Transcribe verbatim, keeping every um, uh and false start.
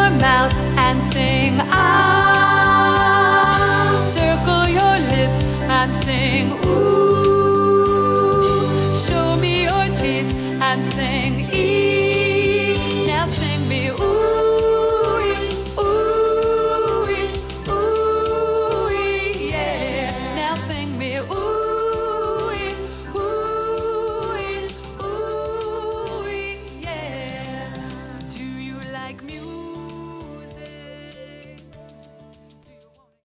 your mouth and sing ah. Circle your lips and sing ooh. Show me your teeth and sing ee.